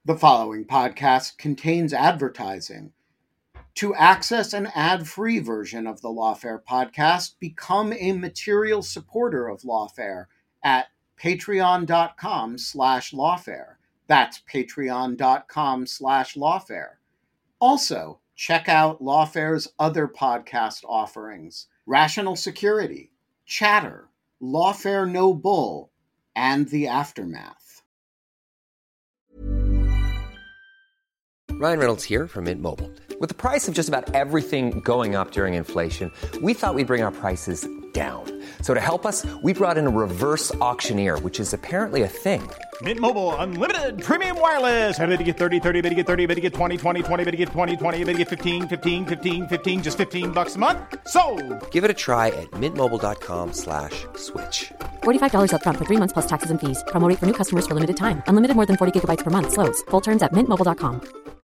The following podcast contains advertising. To access an ad-free version of the Lawfare podcast, become a material supporter of Lawfare at patreon.com/lawfare. That's patreon.com/lawfare. Also, check out Lawfare's other podcast offerings: Rational Security, Chatter, Lawfare No Bull, and The Aftermath. Ryan Reynolds here from Mint Mobile. With the price of just about everything going up during inflation, we thought we'd bring our prices down. So to help us, we brought in a reverse auctioneer, which is apparently a thing. Mint Mobile Unlimited Premium Wireless. How to get 30, 30, bit to get 30, bit to get 20, 20, 20, bit to get 20, 20, bit to get 15, 15, 15, 15, just $15 a month? Sold! Give it a try at mintmobile.com/switch. $45 up front for 3 months plus taxes and fees. Promo rate for new customers for limited time. Unlimited more than 40 gigabytes per month. Slows full terms at mintmobile.com.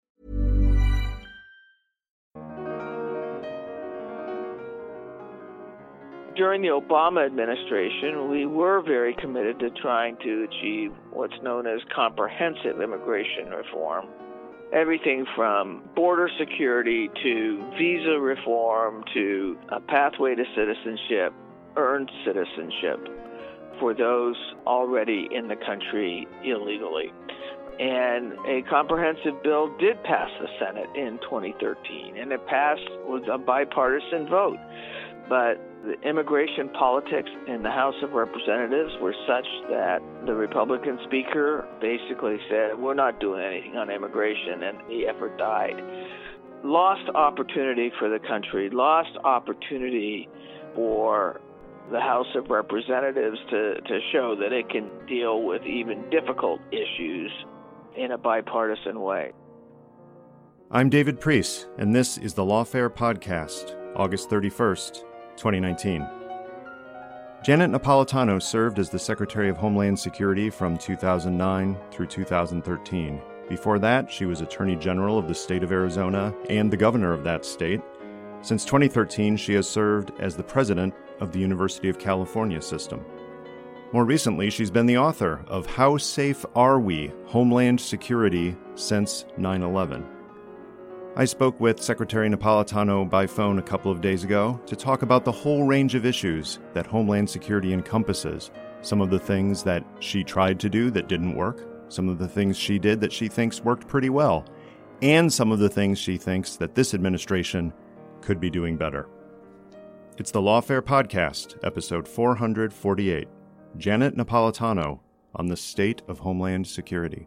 During the Obama administration, we were very committed to trying to achieve what's known as comprehensive immigration reform. Everything from border security to visa reform to a pathway to citizenship, earned citizenship for those already in the country illegally. And a comprehensive bill did pass the Senate in 2013, and it passed with a bipartisan vote. But the immigration politics in the House of Representatives were such that the Republican speaker basically said, we're not doing anything on immigration, and the effort died. Lost opportunity for the country, lost opportunity for the House of Representatives to show that it can deal with even difficult issues in a bipartisan way. I'm David Priess, and this is the Lawfare Podcast, August 31st, 2019. Janet Napolitano served as the Secretary of Homeland Security from 2009 through 2013. Before that, she was Attorney General of the state of Arizona and the governor of that state. Since 2013, she has served as the president of the University of California system. More recently, she's been the author of How Safe Are We? Homeland Security Since 9/11. I spoke with Secretary Napolitano by phone a couple of days ago to talk about the whole range of issues that Homeland Security encompasses, some of the things that she tried to do that didn't work, some of the things she did that she thinks worked pretty well, and some of the things she thinks that this administration could be doing better. It's the Lawfare Podcast, episode 448, Janet Napolitano on the state of Homeland Security.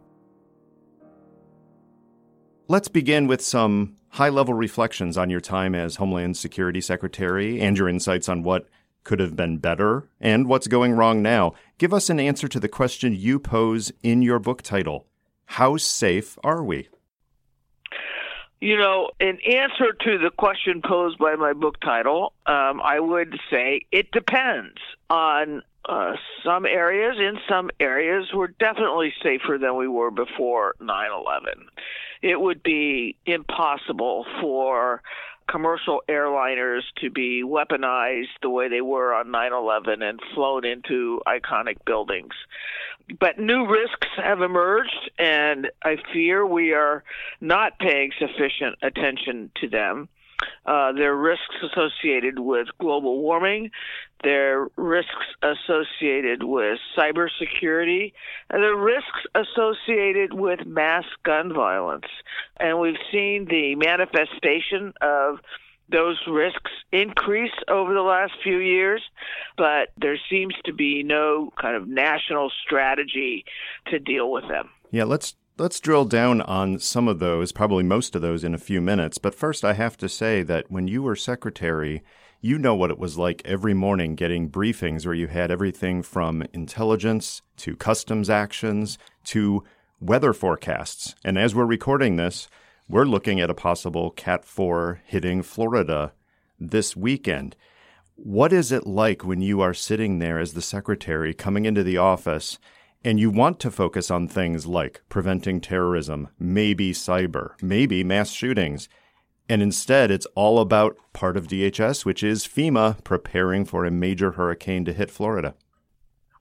Let's begin with some high-level reflections on your time as Homeland Security Secretary and your insights on what could have been better and what's going wrong now. Give us an answer to the question you pose in your book title, How Safe Are We? You know, in answer to the question posed by my book title, I would say it depends on some areas. In some areas, we're definitely safer than we were before 9/11. It would be impossible for commercial airliners to be weaponized the way they were on 9/11 and flown into iconic buildings. But new risks have emerged, and I fear we are not paying sufficient attention to them. There are risks associated with global warming. There are risks associated with cybersecurity. And there are risks associated with mass gun violence. And we've seen the manifestation of those risks increase over the last few years, but there seems to be no kind of national strategy to deal with them. Yeah, let's drill down on some of those, probably most of those in a few minutes. But first, I have to say that when you were secretary, you know what it was like every morning getting briefings where you had everything from intelligence to customs actions to weather forecasts. And as we're recording this, we're looking at a possible Cat 4 hitting Florida this weekend. What is it like when you are sitting there as the secretary coming into the office and you want to focus on things like preventing terrorism, maybe cyber, maybe mass shootings, and instead it's all about part of DHS, which is FEMA, preparing for a major hurricane to hit Florida?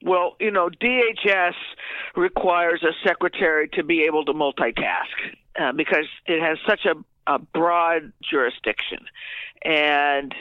Well, DHS requires a secretary to be able to multitask because it has such a broad jurisdiction. And,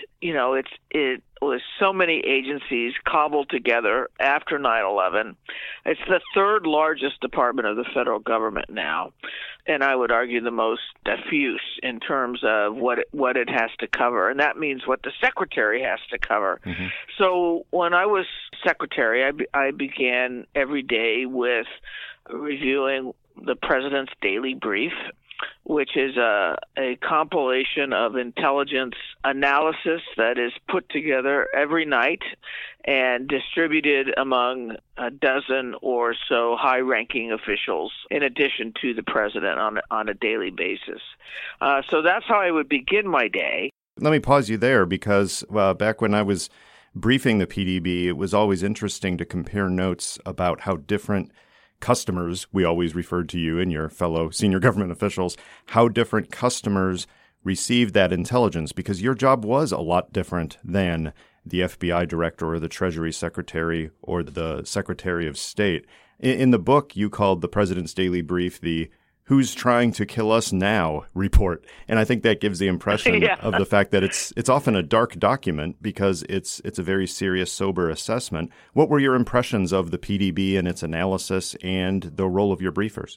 it was so many agencies cobbled together after 9/11. It's the third largest department of the federal government now, and I would argue the most diffuse in terms of what it has to cover, and that means what the secretary has to cover. Mm-hmm. So when I was secretary, I began every day with reviewing the president's daily brief, which is a compilation of intelligence analysis that is put together every night and distributed among a dozen or so high-ranking officials, in addition to the president on a daily basis. So that's how I would begin my day. Let me pause you there because back when I was briefing the PDB, it was always interesting to compare notes about how different customers, we always referred to you and your fellow senior government officials, how different customers received that intelligence, because your job was a lot different than the FBI director or the Treasury Secretary or the Secretary of State. In the book, you called the President's Daily Brief the "Who's Trying to Kill Us Now" report. And I think that gives the impression of the fact that it's often a dark document because it's a very serious, sober assessment. What were your impressions of the PDB and its analysis and the role of your briefers?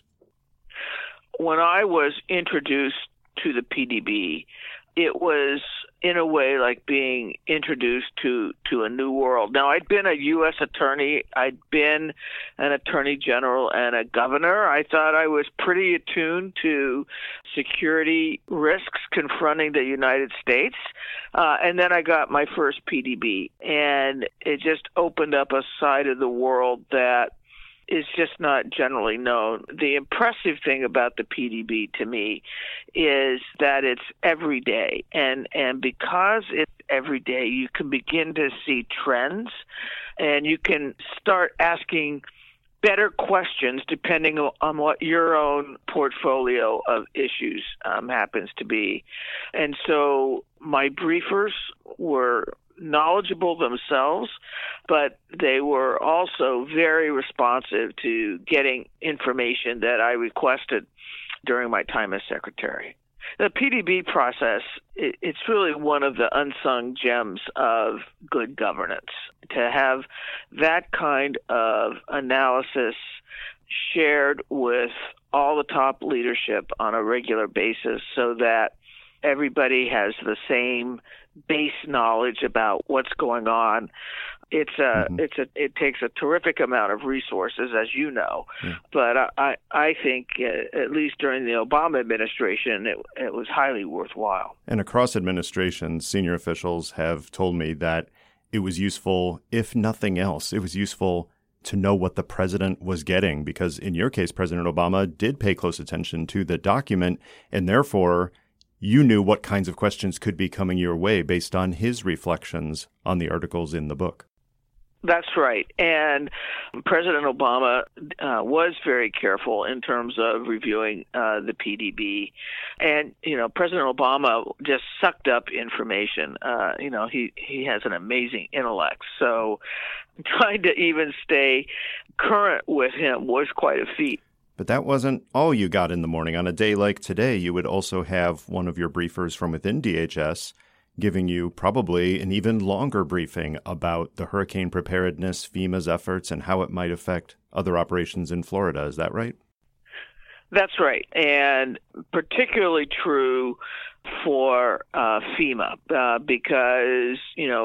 When I was introduced to the PDB, it was in a way like being introduced to a new world. Now, I'd been a U.S. attorney. I'd been an attorney general and a governor. I thought I was pretty attuned to security risks confronting the United States. And then I got my first PDB, and it just opened up a side of the world that is just not generally known. The impressive thing about the PDB to me is that it's every day. And because it's every day, you can begin to see trends and you can start asking better questions depending on what your own portfolio of issues happens to be. And so my briefers were knowledgeable themselves, but they were also very responsive to getting information that I requested during my time as secretary. The PDB process, it's really one of the unsung gems of good governance. To have that kind of analysis shared with all the top leadership on a regular basis so that everybody has the same base knowledge about what's going on. It takes a terrific amount of resources, as you know. Yeah. But I think at least during the Obama administration, it was highly worthwhile. And across administrations, senior officials have told me that it was useful, if nothing else, it was useful to know what the president was getting, because in your case, President Obama did pay close attention to the document, and therefore you knew what kinds of questions could be coming your way based on his reflections on the articles in the book. That's right. And President Obama was very careful in terms of reviewing the PDB. And, President Obama just sucked up information. He has an amazing intellect. So trying to even stay current with him was quite a feat. But that wasn't all you got in the morning. On a day like today, you would also have one of your briefers from within DHS giving you probably an even longer briefing about the hurricane preparedness, FEMA's efforts, and how it might affect other operations in Florida. Is that right? That's right. And particularly true for FEMA because,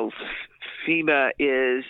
FEMA is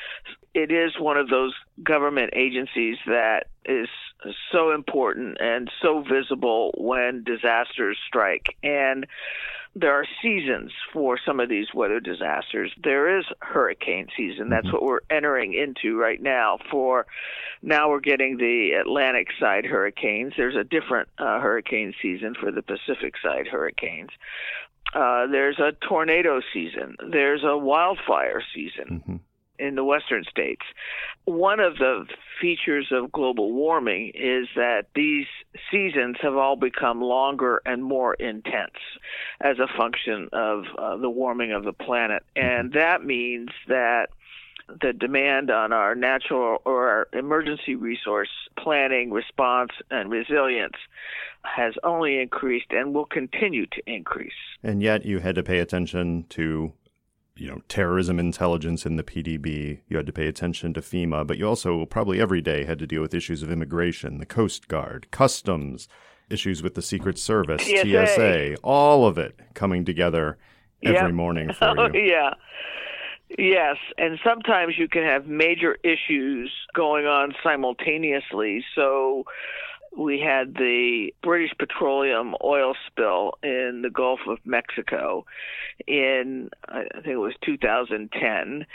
one of those government agencies that is so important and so visible when disasters strike. And there are seasons for some of these weather disasters. There is hurricane season. That's what we're entering into right now. Now we're getting the Atlantic side hurricanes. There's a different hurricane season for the Pacific side hurricanes. There's a tornado season. There's a wildfire season in the western states. One of the features of global warming is that these seasons have all become longer and more intense as a function of the warming of the planet. And that means that the demand on our natural or our emergency resource planning, response, and resilience has only increased and will continue to increase. And yet you had to pay attention to, terrorism intelligence in the PDB. You had to pay attention to FEMA, but you also probably every day had to deal with issues of immigration, the Coast Guard, customs, issues with the Secret Service, TSA, all of it coming together every morning for you. Yeah. Yes, and sometimes you can have major issues going on simultaneously. So we had the British Petroleum oil spill in the Gulf of Mexico in, I think it was 2010.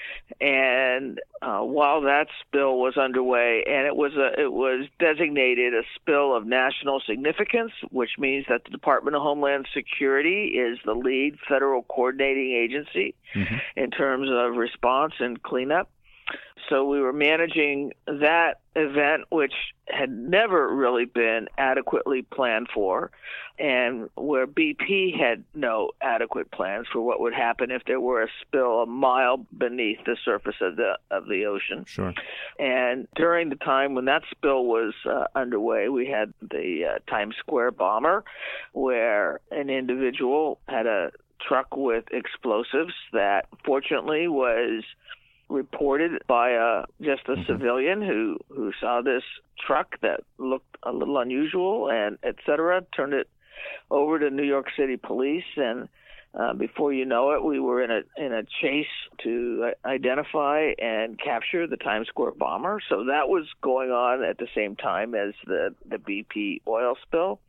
And while that spill was underway, and it was designated a spill of national significance, which means that the Department of Homeland Security is the lead federal coordinating agency in terms of response and cleanup. So we were managing that event, which had never really been adequately planned for, and where BP had no adequate plans for what would happen if there were a spill a mile beneath the surface of the ocean. Sure. And during the time when that spill was underway, we had the Times Square bomber, where an individual had a truck with explosives that fortunately was reported by just a civilian who saw this truck that looked a little unusual and et cetera, turned it over to New York City police, and before you know it, we were in a chase to identify and capture the Times Square bomber. So that was going on at the same time as the BP oil spill,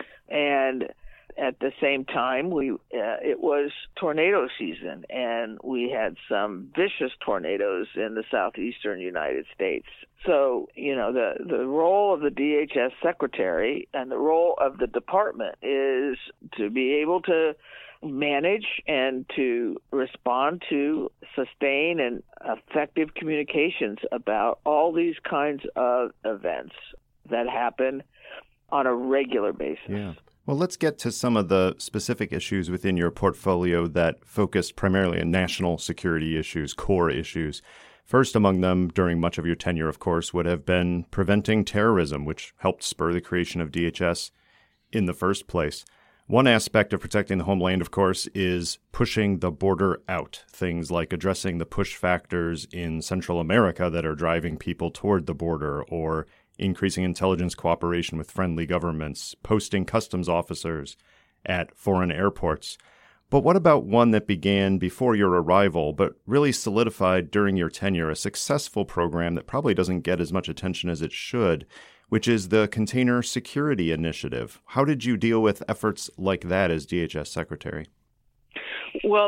and at the same time, it was tornado season, and we had some vicious tornadoes in the southeastern United States. So, the role of the DHS secretary and the role of the department is to be able to manage and to respond to, sustain, and effective communications about all these kinds of events that happen on a regular basis. Yeah. Well, let's get to some of the specific issues within your portfolio that focused primarily on national security issues, core issues. First among them, during much of your tenure, of course, would have been preventing terrorism, which helped spur the creation of DHS in the first place. One aspect of protecting the homeland, of course, is pushing the border out, things like addressing the push factors in Central America that are driving people toward the border, or increasing intelligence cooperation with friendly governments, posting customs officers at foreign airports. But what about one that began before your arrival, but really solidified during your tenure, a successful program that probably doesn't get as much attention as it should, which is the Container Security Initiative? How did you deal with efforts like that as DHS Secretary? Well,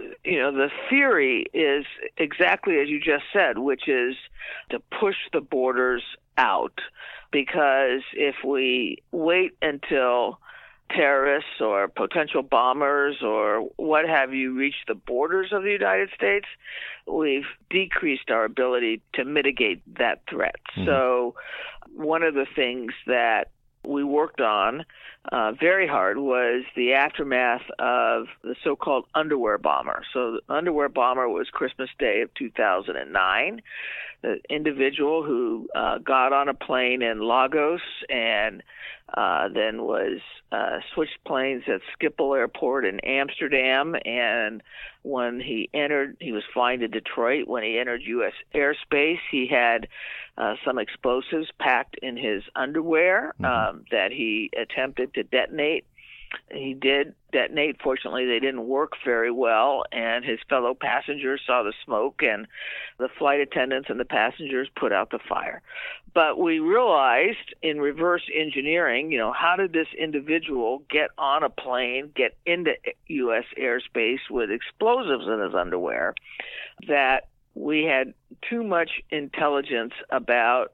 the theory is exactly as you just said, which is to push the borders out, because if we wait until terrorists or potential bombers or what have you reach the borders of the United States, we've decreased our ability to mitigate that threat. So one of the things that we worked on very hard was the aftermath of the so-called underwear bomber. So the underwear bomber was Christmas Day of 2009. The individual who got on a plane in Lagos and then was switched planes at Schiphol Airport in Amsterdam, and when he was flying to Detroit. When he entered U.S. airspace, he had some explosives packed in his underwear that he attempted to detonate. He did detonate. Fortunately, they didn't work very well, and his fellow passengers saw the smoke, and the flight attendants and the passengers put out the fire. But we realized in reverse engineering, how did this individual get on a plane, get into U.S. airspace with explosives in his underwear, that we had too much intelligence about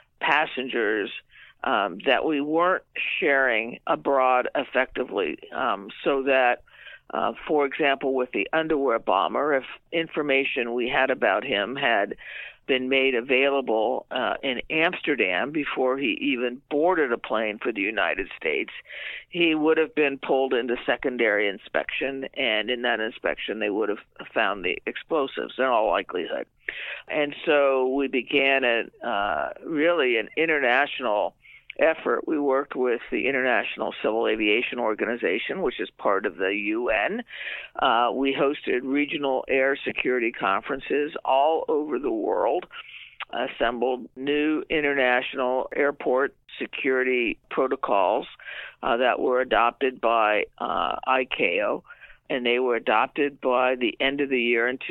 passengers that we weren't sharing abroad effectively, so that, for example, with the underwear bomber, if information we had about him had been made available in Amsterdam before he even boarded a plane for the United States, he would have been pulled into secondary inspection, and in that inspection they would have found the explosives in all likelihood. And so we began really an international effort. We worked with the International Civil Aviation Organization, which is part of the UN. We hosted regional air security conferences all over the world, assembled new international airport security protocols that were adopted by ICAO, and they were adopted by the end of the year in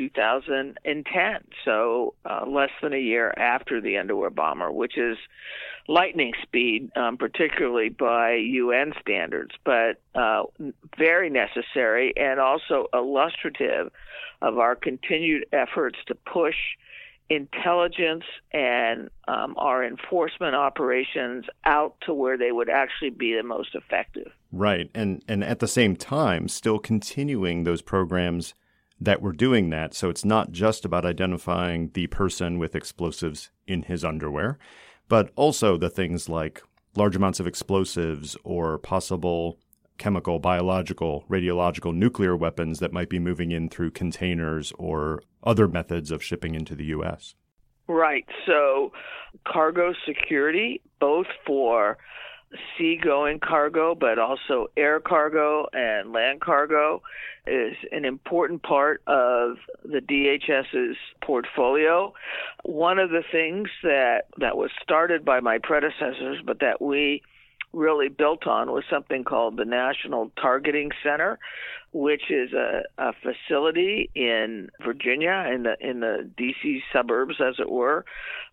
2010, so less than a year after the underwear bomber, which is lightning speed, particularly by UN standards, but very necessary and also illustrative of our continued efforts to push intelligence and our enforcement operations out to where they would actually be the most effective. Right. And at the same time, still continuing those programs that were doing that. So it's not just about identifying the person with explosives in his underwear, but also the things like large amounts of explosives or possible chemical, biological, radiological, nuclear weapons that might be moving in through containers or other methods of shipping into the U.S. Right. So cargo security, both for seagoing cargo, but also air cargo and land cargo, is an important part of the DHS's portfolio. One of the things that was started by my predecessors, but that we really built on, was something called the National Targeting Center, which is a facility in Virginia, in the D.C. suburbs, as it were,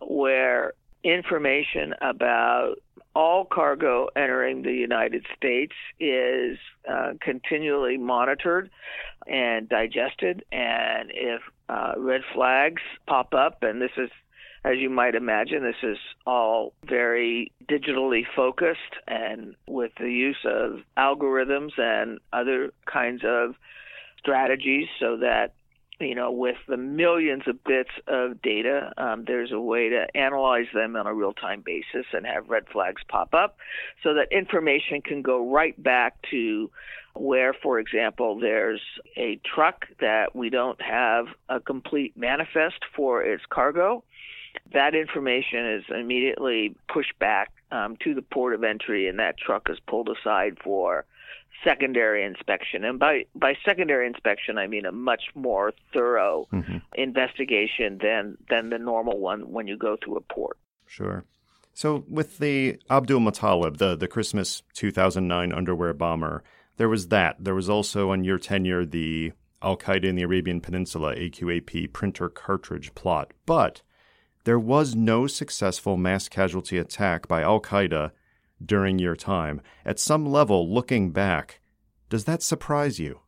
where information about all cargo entering the United States is continually monitored and digested. And if red flags pop up, and this is, as you might imagine, this is all very digitally focused and with the use of algorithms and other kinds of strategies, so that, you know, with the millions of bits of data, there's a way to analyze them on a real-time basis and have red flags pop up so that information can go right back to where, for example, there's a truck that we don't have a complete manifest for its cargo. That information is immediately pushed back to the port of entry, and that truck is pulled aside for secondary inspection. And by secondary inspection, I mean a much more thorough investigation than the normal one when you go through a port. Sure. So with the Abdul Muttalib, the Christmas 2009 underwear bomber, there was that. There was also, on your tenure, the Al-Qaeda in the Arabian Peninsula, AQAP printer cartridge plot. But there was no successful mass casualty attack by Al-Qaeda during your time. At some level, looking back, does that surprise you?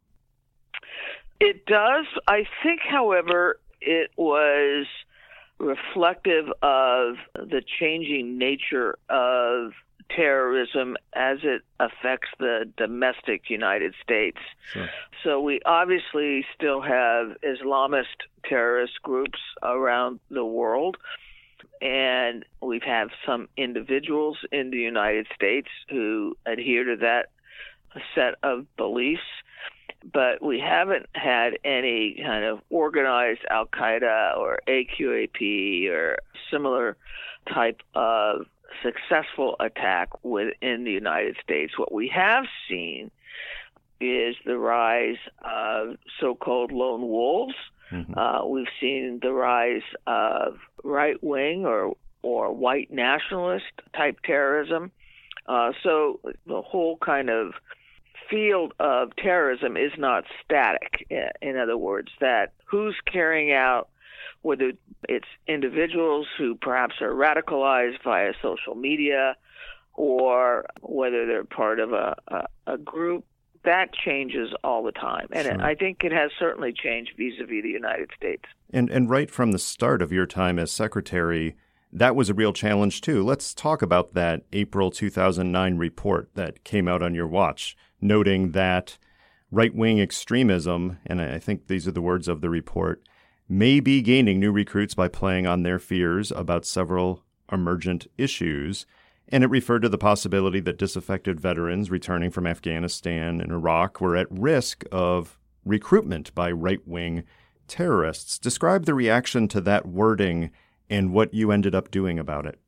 It does. I think, however, it was reflective of the changing nature of terrorism as it affects the domestic United States. Sure. So we obviously still have Islamist terrorist groups around the world, and we've had some individuals in the United States who adhere to that set of beliefs, but we haven't had any kind of organized Al-Qaeda or AQAP or similar type of successful attack within the United States. What we have seen is the rise of so-called lone wolves. We've seen the rise of right-wing or white nationalist type terrorism. So the whole kind of field of terrorism is not static. In other words, that who's carrying out, whether it's individuals who perhaps are radicalized via social media or whether they're part of a group, that changes all the time. And Sure. I think it has certainly changed vis-a-vis the United States. And right from the start of your time as secretary, that was a real challenge too. Let's talk about that April 2009 report that came out on your watch, noting that right-wing extremism, and I think these are the words of the report, may be gaining new recruits by playing on their fears about several emergent issues. And it referred to the possibility that disaffected veterans returning from Afghanistan and Iraq were at risk of recruitment by right-wing terrorists. Describe the reaction to that wording and what you ended up doing about it.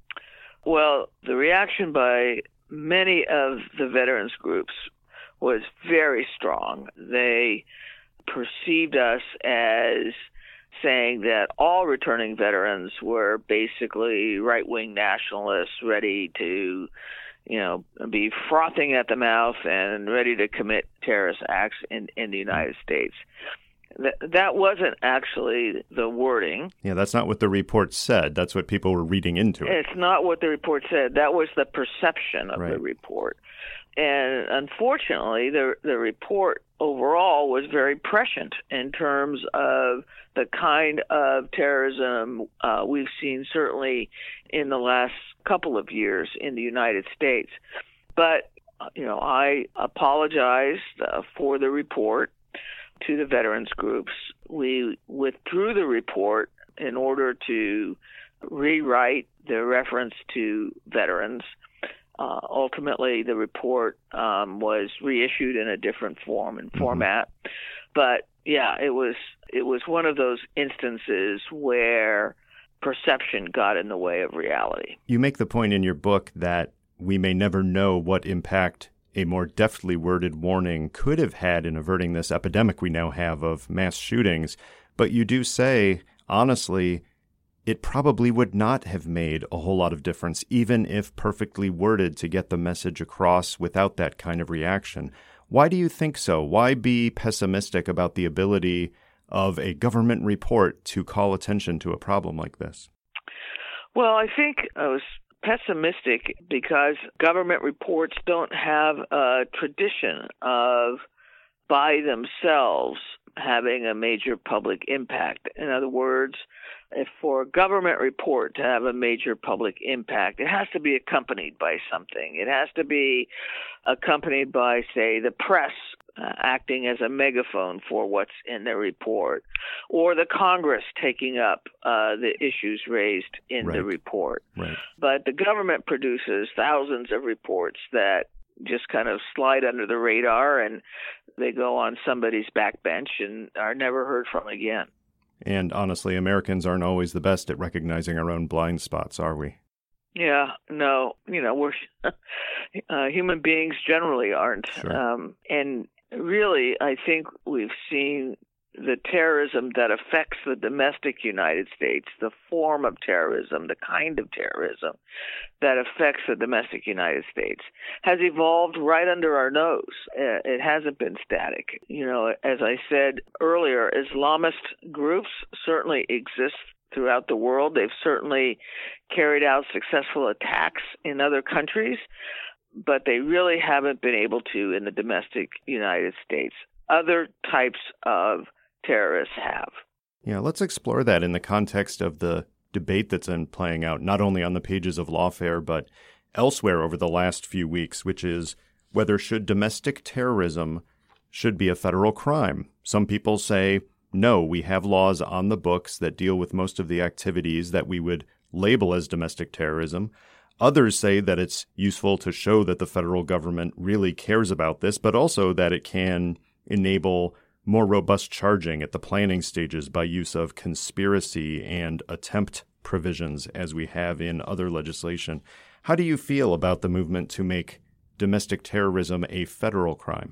Well, the reaction by many of the veterans groups was very strong. They perceived us as saying that all returning veterans were basically right-wing nationalists ready to, be frothing at the mouth and ready to commit terrorist acts in the United States. That wasn't actually the wording. Yeah, that's not what the report said. That's what people were reading into it. It's not what the report said. That was the perception of the report. And unfortunately, the report overall was very prescient in terms of the kind of terrorism we've seen certainly in the last couple of years in the United States. But, I apologized for the report to the veterans groups. We withdrew the report in order to rewrite the reference to veterans. Ultimately, the report was reissued in a different form and format. But yeah, it was one of those instances where perception got in the way of reality. You make the point in your book that we may never know what impact a more deftly worded warning could have had in averting this epidemic we now have of mass shootings. But you do say, honestly, it probably would not have made a whole lot of difference, even if perfectly worded to get the message across without that kind of reaction. Why do you think so? Why be pessimistic about the ability of a government report to call attention to a problem like this? Well, I think I was pessimistic because government reports don't have a tradition of, by themselves, having a major public impact. In other words, if for a government report to have a major public impact, it has to be accompanied by something. It has to be accompanied by, say, the press acting as a megaphone for what's in the report, or the Congress taking up the issues raised in the report. Right. But the government produces thousands of reports that just kind of slide under the radar, and they go on somebody's backbench and are never heard from again. And honestly, Americans aren't always the best at recognizing our own blind spots, are we? Yeah, no, we're human beings generally aren't. Sure. And really, I think we've seen the terrorism that affects the domestic United States, the form of terrorism, the kind of terrorism that affects the domestic United States, has evolved right under our nose. It hasn't been static. As I said earlier, Islamist groups certainly exist throughout the world. They've certainly carried out successful attacks in other countries, but they really haven't been able to in the domestic United States. Other types of terrorists have. Yeah, let's explore that in the context of the debate that's been playing out, not only on the pages of Lawfare, but elsewhere over the last few weeks, which is whether domestic terrorism should be a federal crime. Some people say, no, we have laws on the books that deal with most of the activities that we would label as domestic terrorism. Others say that it's useful to show that the federal government really cares about this, but also that it can enable more robust charging at the planning stages by use of conspiracy and attempt provisions as we have in other legislation. How do you feel about the movement to make domestic terrorism a federal crime?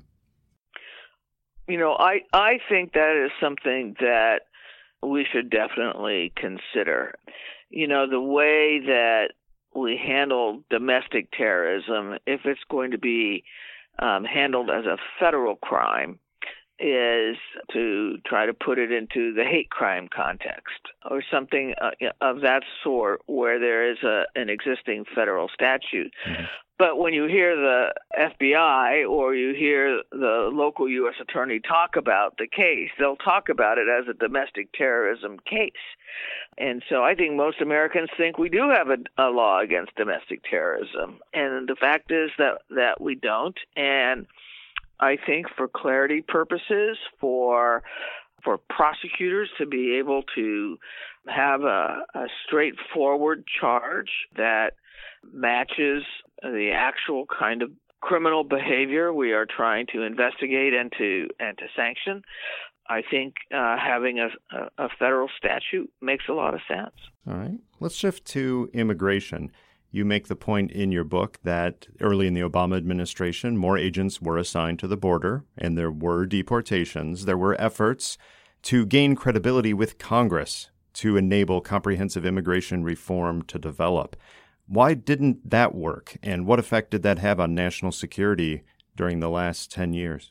I think that is something that we should definitely consider. The way that we handle domestic terrorism, if it's going to be handled as a federal crime, is to try to put it into the hate crime context or something of that sort where there is an existing federal statute. Mm-hmm. But when you hear the FBI or you hear the local U.S. attorney talk about the case, they'll talk about it as a domestic terrorism case. And so I think most Americans think we do have a law against domestic terrorism. And the fact is that we don't. And I think for clarity purposes, for prosecutors to be able to have a straightforward charge that matches the actual kind of criminal behavior we are trying to investigate and to sanction, I think having a federal statute makes a lot of sense. All right. Let's shift to immigration. You make the point in your book that early in the Obama administration, more agents were assigned to the border, and there were deportations. There were efforts to gain credibility with Congress to enable comprehensive immigration reform to develop. Why didn't that work, and what effect did that have on national security during the last 10 years?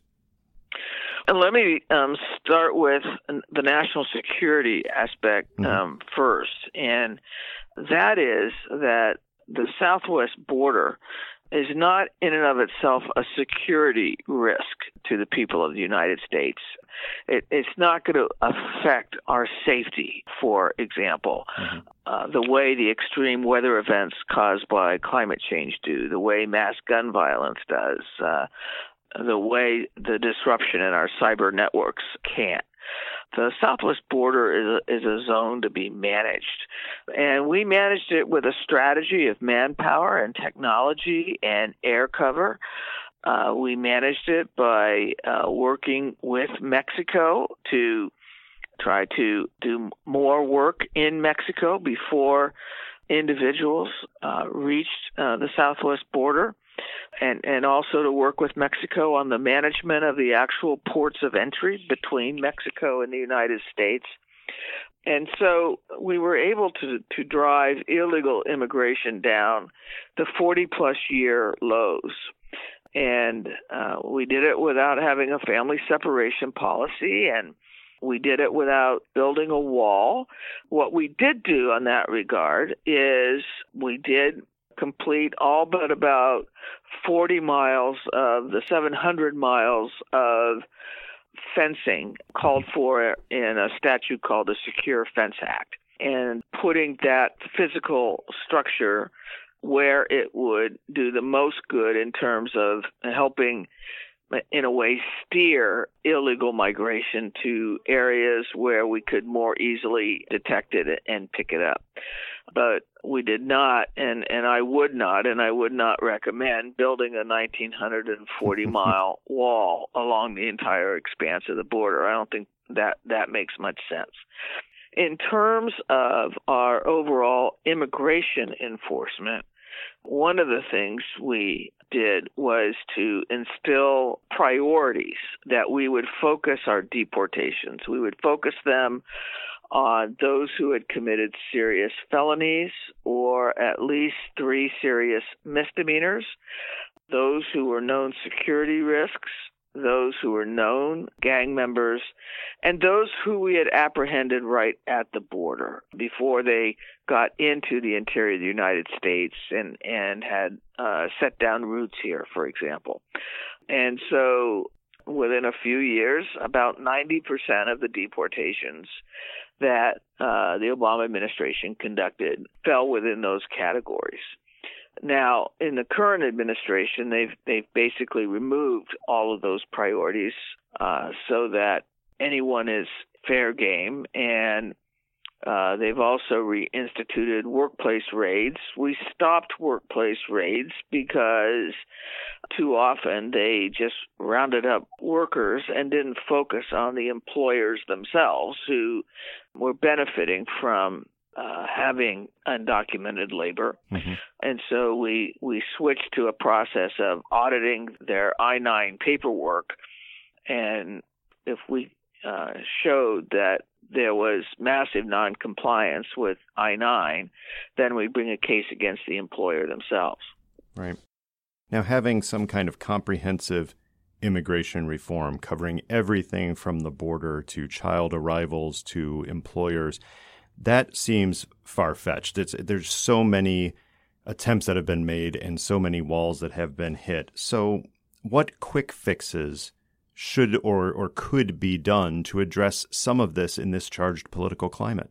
And let me start with the national security aspect first, and that is that the southwest border is not in and of itself a security risk to the people of the United States. It's not going to affect our safety, for example, the way the extreme weather events caused by climate change do, the way mass gun violence does, the way the disruption in our cyber networks can't. The southwest border is a zone to be managed, and we managed it with a strategy of manpower and technology and air cover. We managed it by working with Mexico to try to do more work in Mexico before individuals reached the southwest border. And also to work with Mexico on the management of the actual ports of entry between Mexico and the United States. And so we were able to drive illegal immigration down to 40-plus year lows. And we did it without having a family separation policy, and we did it without building a wall. What we did do on that regard is we did complete all but about 40 miles of the 700 miles of fencing called for in a statute called the Secure Fence Act, and putting that physical structure where it would do the most good in terms of helping, in a way, steer illegal migration to areas where we could more easily detect it and pick it up. But we did not, and I would not recommend building a 1,940-mile wall along the entire expanse of the border. I don't think that makes much sense. In terms of our overall immigration enforcement, one of the things we did was to instill priorities that we would focus our deportations. We would focus them on those who had committed serious felonies or at least 3 serious misdemeanors, those who were known security risks, those who were known gang members, and those who we had apprehended right at the border before they got into the interior of the United States and had set down roots here, for example. And so within a few years, about 90% of the deportations that the Obama administration conducted fell within those categories. Now, in the current administration, they've basically removed all of those priorities so that anyone is fair game, and they've also reinstituted workplace raids. We stopped workplace raids because too often they just rounded up workers and didn't focus on the employers themselves who were benefiting from having undocumented labor. And so we switched to a process of auditing their I-9 paperwork. And if we showed that there was massive noncompliance with I-9, then we bring a case against the employer themselves. Right. Now, having some kind of comprehensive immigration reform covering everything from the border to child arrivals to employers, that seems far-fetched. There's so many attempts that have been made and so many walls that have been hit. So what quick fixes should or could be done to address some of this in this charged political climate?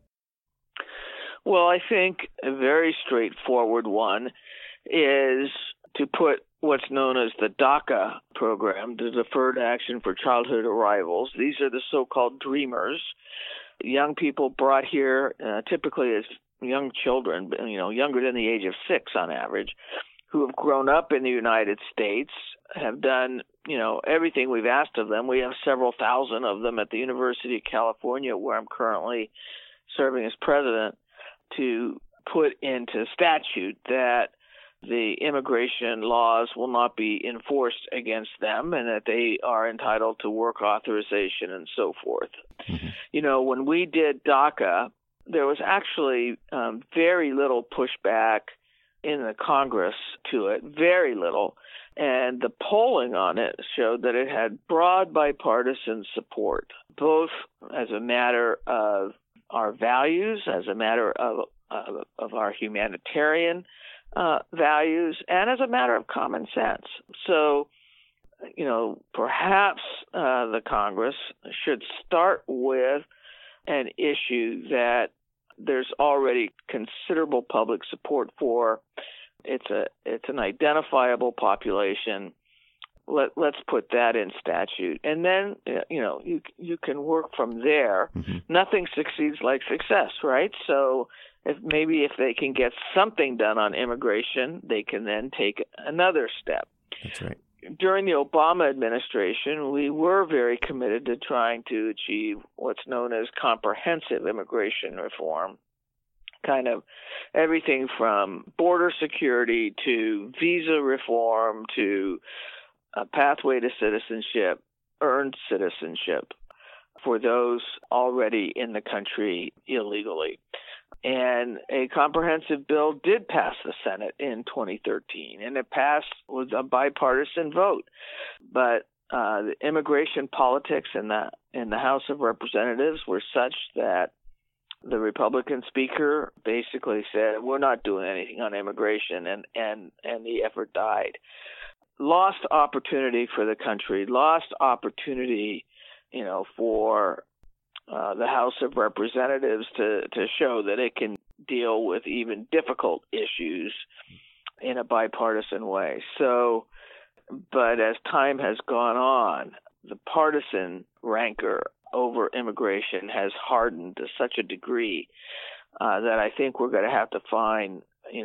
Well, I think a very straightforward one is to put what's known as the DACA program, the Deferred Action for Childhood Arrivals. These are the so-called dreamers, young people brought here typically as young children, younger than the age of 6 on average, who have grown up in the United States, have done, everything we've asked of them. We have several thousand of them at the University of California, where I'm currently serving as president, to put into statute that the immigration laws will not be enforced against them and that they are entitled to work authorization and so forth. Mm-hmm. When we did DACA, there was actually very little pushback in the Congress to it, very little. And the polling on it showed that it had broad bipartisan support, both as a matter of our values, as a matter of our humanitarian values, and as a matter of common sense. So, perhaps the Congress should start with an issue that there's already considerable public support for. It's an identifiable population. Let's put that in statute, and then you can work from there. Mm-hmm. Nothing succeeds like success, right? So if they can get something done on immigration, they can then take another step. That's right. During the Obama administration, we were very committed to trying to achieve what's known as comprehensive immigration reform. Kind of everything from border security to visa reform to a pathway to citizenship, earned citizenship for those already in the country illegally. And a comprehensive bill did pass the Senate in 2013, and it passed with a bipartisan vote. But the immigration politics in the House of Representatives were such that the Republican speaker basically said, we're not doing anything on immigration, and the effort died. Lost opportunity for the country, lost opportunity, for the House of Representatives to show that it can deal with even difficult issues in a bipartisan way. So, but as time has gone on, the partisan rancor over immigration has hardened to such a degree that I think we're going to have to find,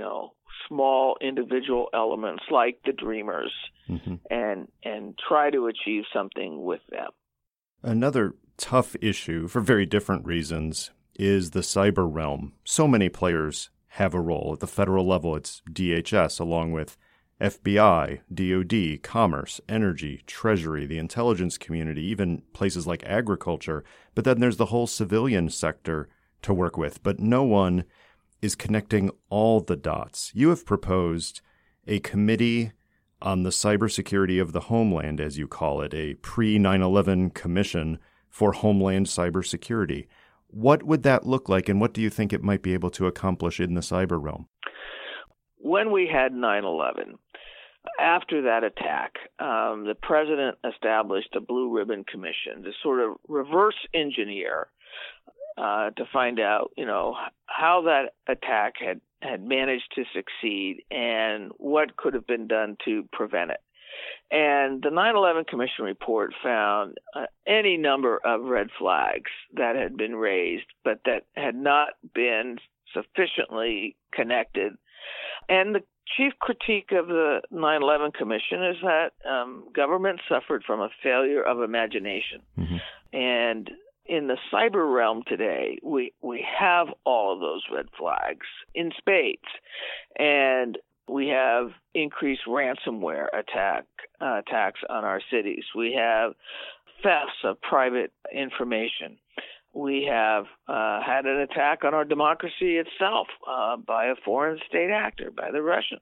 small individual elements like the Dreamers, mm-hmm. and try to achieve something with them. Another tough issue, for very different reasons, is the cyber realm. So many players have a role. At the federal level, it's DHS, along with FBI, DOD, Commerce, Energy, Treasury, the intelligence community, even places like agriculture. But then there's the whole civilian sector to work with. But no one is connecting all the dots. You have proposed a committee on the cybersecurity of the homeland, as you call it, a pre-9/11 commission for homeland cybersecurity. What would that look like, and what do you think it might be able to accomplish in the cyber realm? When we had 9/11, after that attack, the president established a Blue Ribbon Commission to sort of reverse engineer to find out, how that attack had managed to succeed and what could have been done to prevent it. And the 9/11 Commission report found any number of red flags that had been raised, but that had not been sufficiently connected. And the chief critique of the 9/11 Commission is that government suffered from a failure of imagination. Mm-hmm. And in the cyber realm today, we have all of those red flags in spades. And we have increased ransomware attacks on our cities. We have thefts of private information. We have had an attack on our democracy itself by a foreign state actor, by the Russians.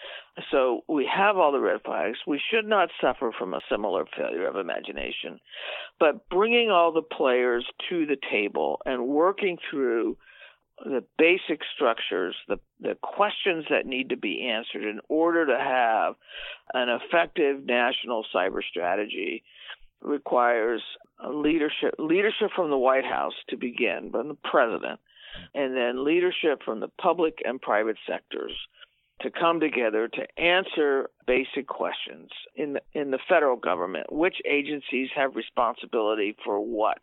So we have all the red flags. We should not suffer from a similar failure of imagination. But bringing all the players to the table and working through the basic structures, the questions that need to be answered in order to have an effective national cyber strategy requires leadership from the White House to begin, from the president, and then leadership from the public and private sectors to come together to answer basic questions in the federal government. Which agencies have responsibility for what?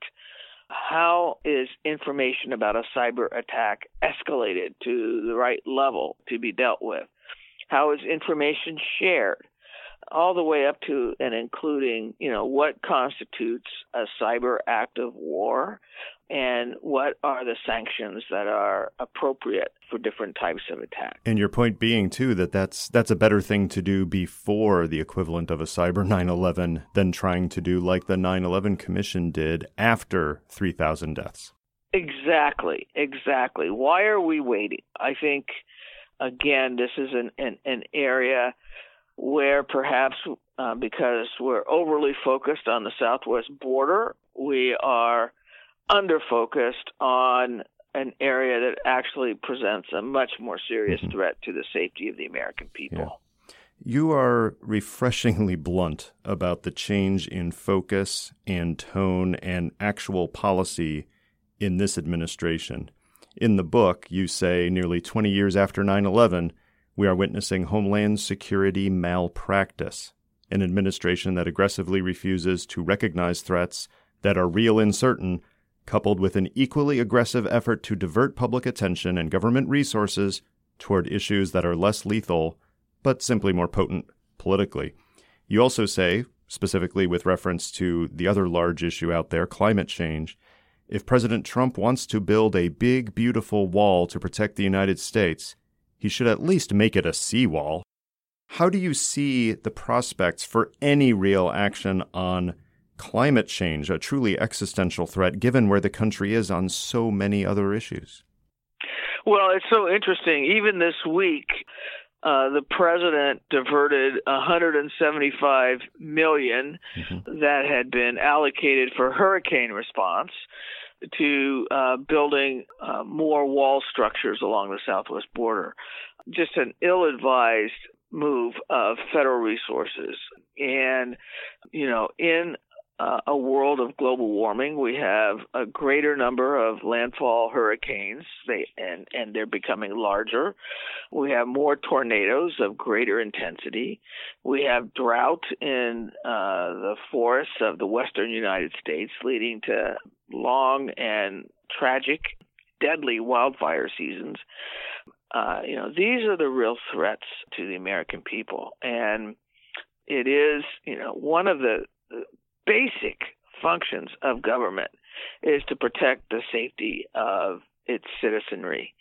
How is information about a cyber attack escalated to the right level to be dealt with? How is information shared? All the way up to and including, what constitutes a cyber act of war and what are the sanctions that are appropriate for different types of attacks. And your point being, too, that that's a better thing to do before the equivalent of a cyber 9/11 than trying to do like the 9/11 Commission did after 3,000 deaths. Exactly. Why are we waiting? I think, again, this is an area where perhaps because we're overly focused on the southwest border, we are under-focused on an area that actually presents a much more serious threat to the safety of the American people. Yeah. You are refreshingly blunt about the change in focus and tone and actual policy in this administration. In the book, you say nearly 20 years after 9/11, we are witnessing Homeland Security malpractice, an administration that aggressively refuses to recognize threats that are real and certain, coupled with an equally aggressive effort to divert public attention and government resources toward issues that are less lethal, but simply more potent politically. You also say, specifically with reference to the other large issue out there, climate change, if President Trump wants to build a big, beautiful wall to protect the United States, he should at least make it a seawall. How do you see the prospects for any real action on climate change, a truly existential threat, given where the country is on so many other issues? Well, it's so interesting. Even this week, the president diverted $175 million that had been allocated for hurricane response to building more wall structures along the southwest border. Just an ill-advised move of federal resources. And, in a world of global warming, we have a greater number of landfall hurricanes, and they're becoming larger. We have more tornadoes of greater intensity. We have drought in the forests of the western United States, leading to long and tragic, deadly wildfire seasons. These are the real threats to the American people. And it is, one of the basic functions of government is to protect the safety of its citizenry.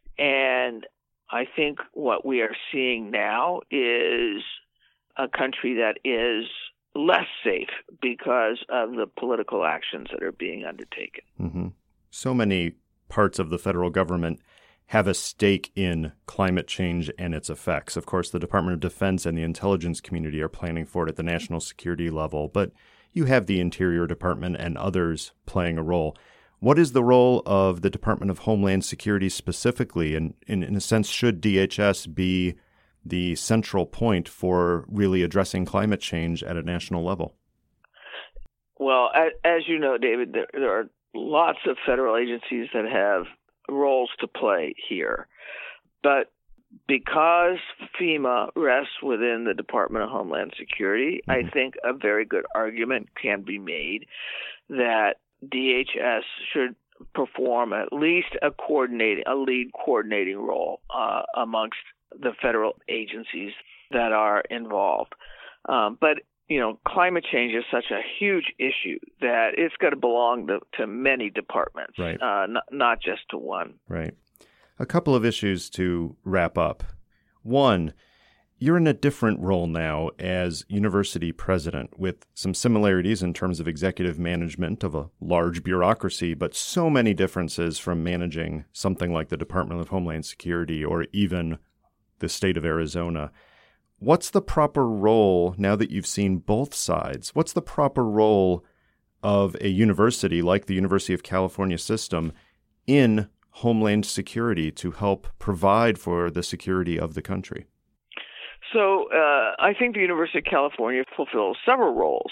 And I think what we are seeing now is a country that is less safe because of the political actions that are being undertaken. Mm-hmm. So many parts of the federal government have a stake in climate change and its effects. Of course, the Department of Defense and the intelligence community are planning for it at the national security level, but you have the Interior Department and others playing a role. What is the role of the Department of Homeland Security specifically? And in a sense, should DHS be the central point for really addressing climate change at a national level? Well, as you know, David, there are lots of federal agencies that have roles to play here. But because FEMA rests within the Department of Homeland Security, I think a very good argument can be made that DHS should perform at least a lead coordinating role amongst the federal agencies that are involved. But climate change is such a huge issue that it's got to belong to many departments, right. Not just to one. Right. A couple of issues to wrap up. One, you're in a different role now as university president with some similarities in terms of executive management of a large bureaucracy, but so many differences from managing something like the Department of Homeland Security or even the state of Arizona. What's the proper role, now that you've seen both sides, what's the proper role of a university like the University of California system in Homeland Security to help provide for the security of the country? So I think the University of California fulfills several roles.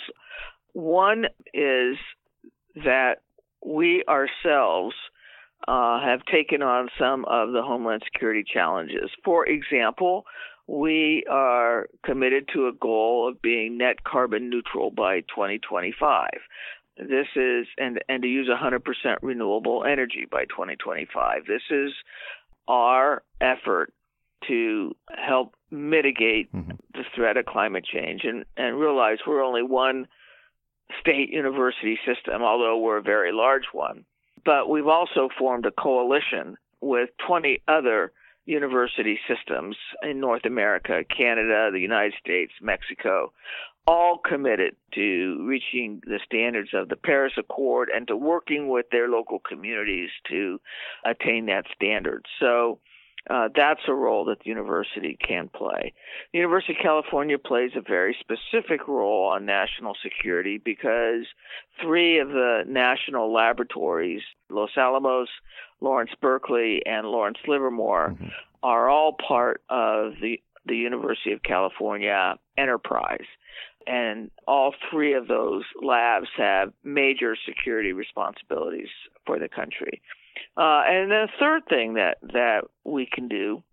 One is that we ourselves have taken on some of the Homeland Security challenges. For example, we are committed to a goal of being net carbon neutral by 2025. This is, and to use 100% renewable energy by 2025. This is our effort to help mitigate the threat of climate change and realize we're only one state university system, although we're a very large one. But we've also formed a coalition with 20 other university systems in North America, Canada, the United States, Mexico, all committed to reaching the standards of the Paris Accord and to working with their local communities to attain that standard. So that's a role that the university can play. The University of California plays a very specific role on national security because 3 of the national laboratories, Los Alamos, Lawrence Berkeley, and Lawrence Livermore, are all part of the University of California enterprise. And all 3 of those labs have major security responsibilities for the country. And the third thing that we can do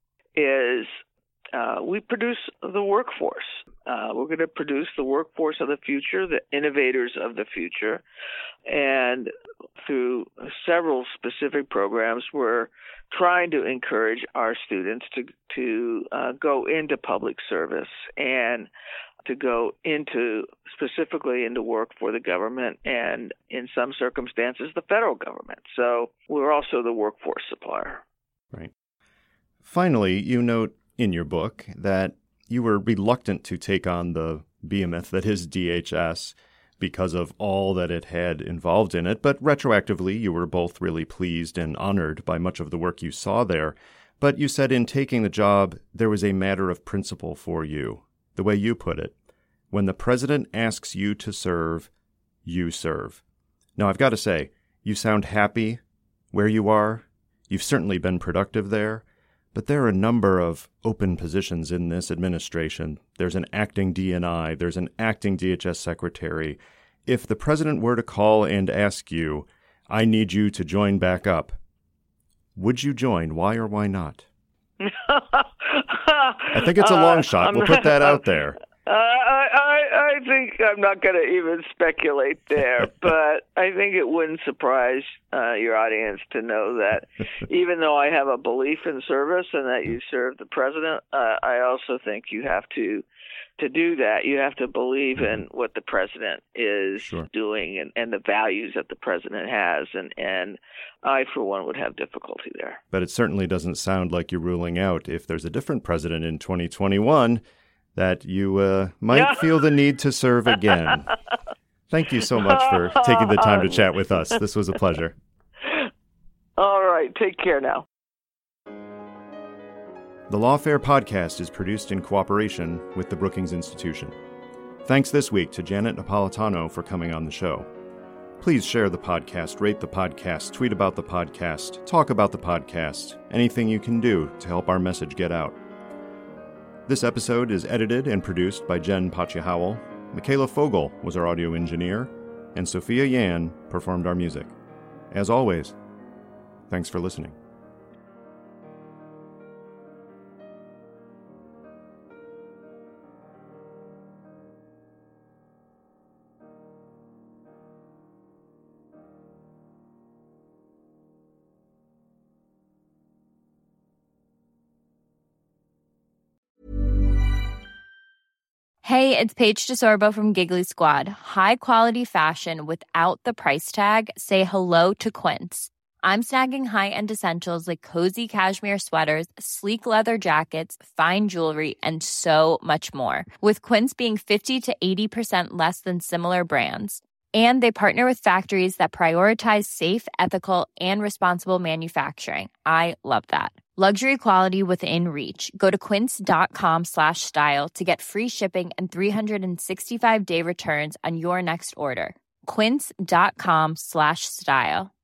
is we produce the workforce. We're going to produce the workforce of the future, the innovators of the future. And through several specific programs, we're trying to encourage our students to go into public service and to go specifically into work for the government and, in some circumstances, the federal government. So we're also the workforce supplier. Right. Finally, you note in your book that you were reluctant to take on the behemoth that is DHS because of all that it had involved in it, but retroactively you were both really pleased and honored by much of the work you saw there. But you said in taking the job, there was a matter of principle for you. The way you put it, when the president asks you to serve, you serve. Now, I've got to say, you sound happy where you are. You've certainly been productive there. But there are a number of open positions in this administration. There's an acting DNI. There's an acting DHS secretary. If the president were to call and ask you, I need you to join back up, would you join? Why or why not? I think it's a long shot. We'll put that out there. I think I'm not going to even speculate there, but I think it wouldn't surprise your audience to know that even though I have a belief in service and that you serve the president, I also think you have to do that. You have to believe in what the president is doing and the values that the president has, and I, for one, would have difficulty there. But it certainly doesn't sound like you're ruling out, if there's a different president in 2021, that you might feel the need to serve again. Thank you so much for taking the time to chat with us. This was a pleasure. All right. Take care now. The Lawfare podcast is produced in cooperation with the Brookings Institution. Thanks this week to Janet Napolitano for coming on the show. Please share the podcast, rate the podcast, tweet about the podcast, talk about the podcast, anything you can do to help our message get out. This episode is edited and produced by Jen Pachi-Howell. Michaela Fogel was our audio engineer, and Sophia Yan performed our music. As always, thanks for listening. Hey, it's Paige DeSorbo from Giggly Squad. High quality fashion without the price tag. Say hello to Quince. I'm snagging high-end essentials like cozy cashmere sweaters, sleek leather jackets, fine jewelry, and so much more. With Quince being 50 to 80% less than similar brands. And they partner with factories that prioritize safe, ethical, and responsible manufacturing. I love that. Luxury quality within reach. Go to quince.com/style to get free shipping and 365-day returns on your next order. Quince.com/style.